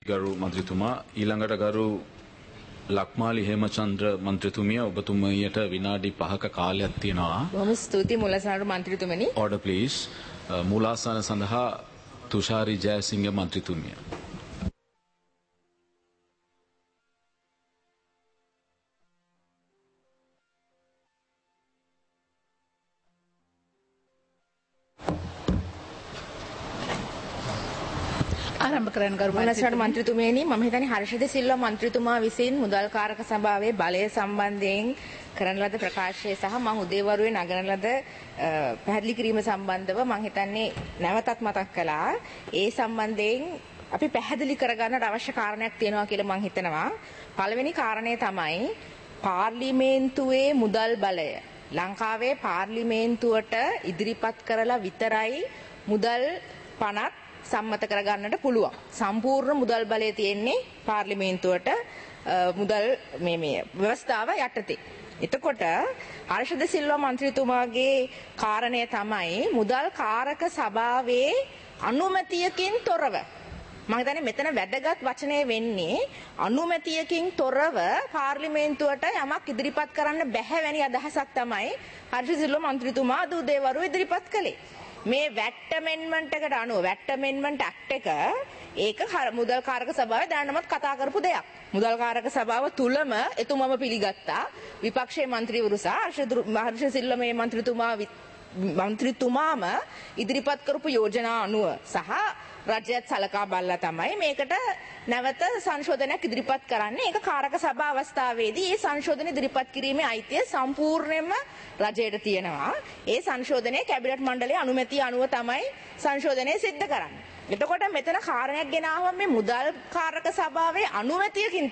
ගරු මන්ත්‍රීතුමා ඊළඟට ගරු ලක්මාලි හේමචන්ද්‍ර මන්ත්‍රීතුමිය ඔබතුමියට විනාඩි 5ක කාලයක් තියෙනවා. බොහොම ස්තුතියි මුලසාරු මන්ත්‍රීතුමනි. Order please. මූලාසන සඳහා තුෂාරි ජයසිංහ මන්ත්‍රීතුමිය. ආරම්භ කරන්න ගරු මන්ත්‍රීතුමනි මම හිතන්නේ හර්ෂද සිල්වා මන්ත්‍රීතුමා විසින් මුදල් කාරක සභාවේ බලය සම්බන්ධයෙන් කරන ලද ප්‍රකාශය සහ මම උදේවරුේ නගන ලද පැහැදිලි කිරීම සම්බන්ධව මම හිතන්නේ නැවතත් මතක් කළා. ඒ සම්බන්ධයෙන් අපි පැහැදිලි කරගන්නට අවශ්‍ය කාරණයක් තියෙනවා කියලා මම හිතනවා. පළවෙනි කාරණය තමයි පාර්ලිමේන්තුවේ මුදල් බලය. ලංකාවේ පාර්ලිමේන්තුවට ඉදිරිපත් කරලා විතරයි මුදල් පනත් සම්මත කරගන්නට පුළුවන්. සම්පූර්ණ මුදල් බලය තියෙන්නේ පාර්ලිමේන්තුවට මුදල් මේ ව්‍යවස්ථාව යටතේ. එතකොට හර්ෂද සිල්වා මන්ත්‍රීතුමාගේ කාරණය තමයි මුදල් කාරක සභාවේ අනුමැතියකින් තොරව. මම හිතන්නේ මෙතන වැදගත් වචනය වෙන්නේ අනුමැතියකින් තොරව පාර්ලිමේන්තුවට යමක් ඉදිරිපත් කරන්න බැහැ වැනි අදහසක් තමයි හර්ෂද සිල්වා මන්ත්‍රීතුමා අද උදේවරු ඉදිරිපත් කළේ. මේ වැට් ඇමෙන්ඩ්මන්ට් එකට අනුව වැට් ඇමෙන්ඩ්මන්ට් ඇක්ට් එක ඒක මුදල් කාරක සභාවේ දැනනමත් කතා කරපු දෙයක්. මුදල් කාරක සභාව තුලම එතුමම පිළිගත්තා විපක්ෂයේ മന്ത്രിවරු සහ හර්ෂ සිල්වා මේ මන්ත්‍රීතුමාම ඉදිරිපත් කරපු යෝජනා අනුව සහ රජයත් සලකා බලලා තමයි මේකට නැවත සංශෝධනයක් ඉදිරිපත් කරන්නේ. ඒක කාරක සභා අවස්ථාවේදී මේ සංශෝධන ඉදිරිපත් කිරීමේ අයිතිය සම්පූර්ණයෙන්ම රජයට තියෙනවා. ඒ සංශෝධනයේ කැබිනට් මණ්ඩලයේ අනුමැතිය අනුව තමයි සංශෝධනය සිද්ධ කරන්නේ. එතකොට මෙතන කාරණයක් ගෙනාවම මේ මුදල් කාරක සභාවේ අනුමැතියකින්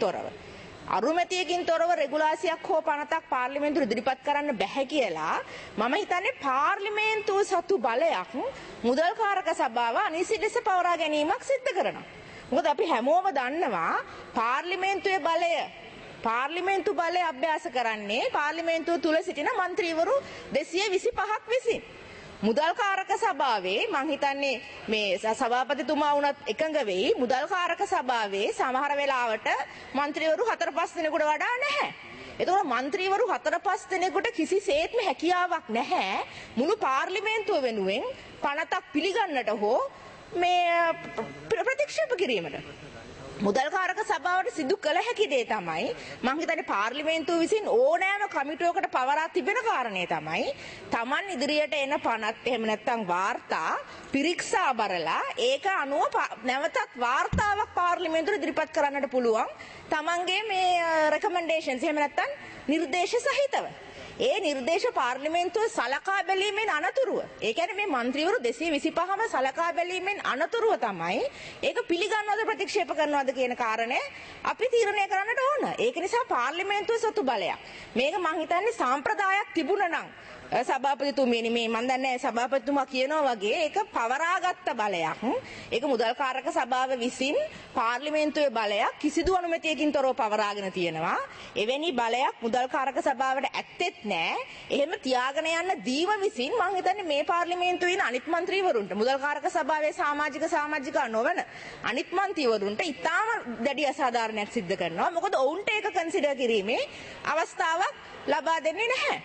තොරව රෙගුලාසියක් හෝ පනතක් පාර්ලිමේන්තුවට ඉදිරිපත් කරන්න බැහැ කියලා මම හිතන්නේ පාර්ලිමේන්තුව සතු බලයක් මුදල් කාරක සභාව අනිසි ලෙස පවරා ගැනීමක් සිද්ධ කරනවා. මොකද අපි හැමෝම දන්නවා පාර්ලිමේන්තු බලය අභ්‍යාස කරන්නේ පාර්ලිමේන්තුව තුල සිටින മന്ത്രിවරු 225ක් විසින්. මුදල් කාරක සභාවේ මං හිතන්නේ මේ සභාපතිතුමා වුණත් එකඟ වෙයි මුදල් කාරක සභාවේ සමහර වෙලාවට മന്ത്രിවරු 4-5 දෙනෙකුට වඩා නැහැ. එතකොට മന്ത്രിවරු 4-5 දෙනෙකුට කිසිසේත්ම හැකියාවක් නැහැ මුළු පාර්ලිමේන්තුව වෙනුවෙන් පනතක් පිළිගන්නට හෝ මේ ප්‍රතික්ෂේප කිරීමට. මුදල් කාරක සභාවට සිදු කළ හැකි දේ තමයි මම හිතන්නේ පාර්ලිමේන්තුව විසින් ඕනෑම කමිටුවකට පවරා තිබෙන කාරණේ තමයි Taman ඉදිරියට එන පනත් එහෙම නැත්නම් වාර්තා පිරික්සා බලලා ඒක අනුව නැවතත් වාර්තාවක් පාර්ලිමේන්තුවට ඉදිරිපත් කරන්නට පුළුවන් Tamanගේ මේ රෙකමෙන්ඩේෂන්ස් එහෙම නැත්නම් නිර්දේශ සහිතව. ඒ නිර්දේශ පාර්ලිමේන්තුව සලකා බැලීමෙන් අනතුරුව ඒ කියන්නේ මේ മന്ത്രിවරු 225ම සලකා බැලීමෙන් අනතුරුව තමයි ඒක පිළිගන්නවද ප්‍රතික්ෂේප කරනවද කියන කාරණය අපි තීරණය කරන්නට ඕන. ඒක නිසා පාර්ලිමේන්තුව සතු බලයක්. මේක මං හිතන්නේ සාම්ප්‍රදායක් තිබුණා නම් සභාපතිතුමියනි මේ මන් දන්නේ සභාපතිතුමා කියනවා වගේ ඒක පවරාගත්ත බලයක්. ඒක මුදල් කාරක සභාව විසින් පාර්ලිමේන්තුවේ බලයක් කිසිදු අනුමැතියකින් තොරව පවරාගෙන තියෙනවා. එවැනි බලයක් මුදල් කාරක සභාවට ඇත්තෙත් නෑ. එහෙම තියාගෙන යන්න දීම විසින් මං හිතන්නේ මේ පාර්ලිමේන්තුවේ ඉන්න අනිත් മന്ത്രിවරුන්ට මුදල් කාරක සභාවේ සමාජිකා නොවන අනිත් മന്ത്രിවරුන්ට ඉතාම දැඩි අසාධාරණයක් සිද්ධ කරනවා. මොකද ඔවුන්ට ඒක කන්සිඩර් කිරීමේ අවස්ථාවක් ලබා දෙන්නේ නැහැ.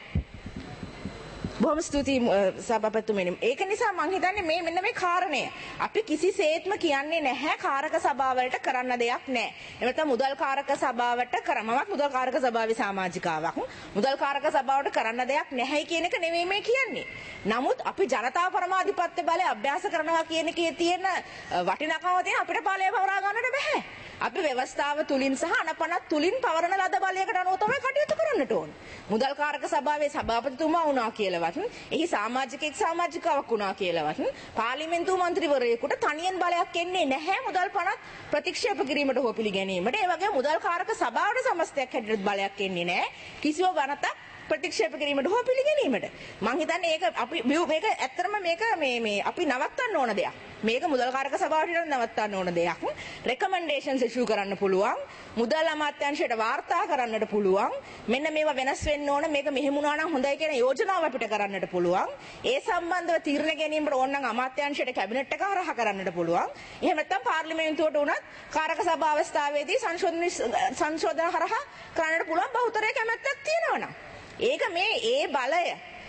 බොහොම ස්තුතියි සභාපතිතුමනි. ඒක නිසා මම හිතන්නේ මේ මෙන්න මේ කාරණය අපි කිසිසේත්ම කියන්නේ නැහැ කාරක සභාවලට කරන්න දෙයක් නැහැ. එනතම මුදල් කාරක සභාවට කරමමත් මුදල් කාරක සභාවේ සමාජිකාවක්. මුදල් කාරක සභාවට කරන්න දෙයක් නැහැ කියන එක නෙමෙයි මේ කියන්නේ. නමුත් අපි ජනතා පරමාධිපත්‍ය බලය අභ්‍යාස කරනවා කියන එකේ තියෙන වටිනාකම තියෙන අපිට බලය පවරා ගන්නට බෑ. අපි ව්‍යවස්ථාව තුලින් සහ අනපනත් තුලින් පවරන ලද බලයකට අනුව තමයි කටයුතු කරන්නට ඕන. මුදල් කාරක සභාවේ සභාපතිතුමා වුණා කියලාවත් එහි සමාජිකාවක් වුණා කියලාවත් පාර්ලිමේන්තු මන්ත්‍රීවරයෙකුට තනියෙන් බලයක් එන්නේ නැහැ මුදල් පනත් ප්‍රතික්ෂේප කිරීමට හෝ පිළිගැනීමට. ඒ වගේ මුදල් කාරක සභාවට සමස්තයක් හැටියට බලයක් එන්නේ නැහැ කිසිම වරතක් ප්‍රතික්ෂේප කිරීමට හෝ පිළිගැනීමට. මං හිතන්නේ ඒක අපි මේක ඇත්තටම මේක මේ අපි නවත්තන්න ඕන දෙයක්. මේක මුදල්කාරක සභාවට නවත්තන්න ඕන දෙයක්. රෙකමෙන්ඩේෂන්ස් ඉෂුව කරන්න පුළුවන්. මුදල් අමාත්‍යාංශයට වාර්තා කරන්නට පුළුවන්. මෙන්න මේවා වෙනස් වෙන්න ඕන. මේක මෙහෙම වුණා නම් හොඳයි කියන යෝජනාව අපිට කරන්නට පුළුවන්. ඒ සම්බන්ධව තීරණ ගැනීමට ඕන නම් අමාත්‍යාංශයට කැබිනට් එක හරහා කරන්නට පුළුවන්. එහෙම නැත්නම් පාර්ලිමේන්තුවට උනත් කාරක සභාව අවස්ථාවේදී සංශෝධන හරහා කරන්නට පුළුවන් බහුතරය කැමැත්තක් තියෙනවා නම්. ඒක ඒ බලය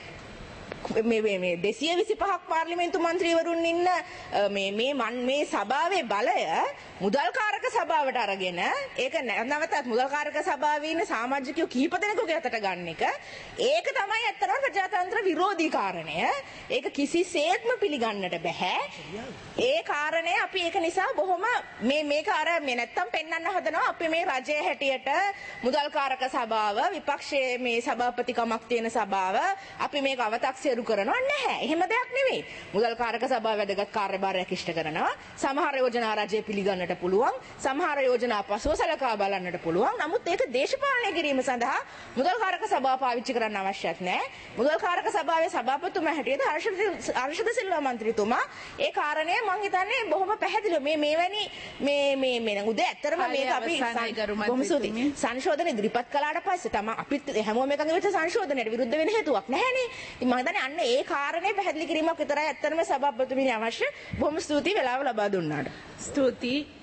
මේ 225ක් පාර්ලිමේන්තු මන්ත්‍රීවරුන් ඉන්න මේ සභාවේ බලය මුදල්කාරක සභාවට අරගෙන ඒක නැවතත් මුදල්කාරක සභාවේ ඉන්න සමාජිකයෝ කීප දෙනෙකුගේ අතට ගන්න එක ඒක තමයි ඇත්තටම ප්‍රජාතන්ත්‍ර විරෝධී කාරණය. ඒක කිසිසේත්ම පිළිගන්නට බෑ. ඒ කාරණය අපි ඒක නිසා බොහොම මේක අර මේ නැත්තම් පෙන්වන්න හදනවා අපි මේ රජයේ හැටියට මුදල්කාරක සභාව විපක්ෂයේ මේ සභාපතිකමක් තියෙන සභාව අපි මේක අව탁සිරු කරනවා නැහැ. එහෙම දෙයක් නෙවෙයි. මුදල්කාරක සභාව වැදගත් කාර්යභාරයක් ඉෂ්ට කරනවා. සමහර යෝජනා රජය පිළිගන්නට පුළුවන්. සමහර යෝජනා පසුව සලකා බලන්නට පුළුවන්. නමුත් ඒක දේශපාලනය කිරීම සඳහා මුදල්කාරක සභාව පාවිච්චි කරන්න අවශ්‍යත් නැහැ. මුදල්කාරක සභාවේ සභාපතිතුමා හැටියට හර්ෂද සිල්වා මන්ත්‍රීතුමා ඒ කාරණය මම හිතන්නේ බොහොම පැහැදිලිව මෙවැනි මේ උදේ ඇත්තරම මේක අපි බොහොම ස්තුතියි. සංශෝධන ඉදිරිපත් කළාට පස්සේ තමයි අපිත් හැමෝම එකඟ වෙච්ච සංශෝධනයට විරුද්ධ වෙන හේතුවක් නැහැනේ. ඉතින් මම හිතන්නේ අන්න ඒ කාරණේ පැහැදිලි කිරීමක් විතරයි ඇත්තරම සභාපතිතුමිය අවශ්‍ය. බොහොම ස්තුතියි වෙලාව ලබා දුන්නාට. ස්තුතියි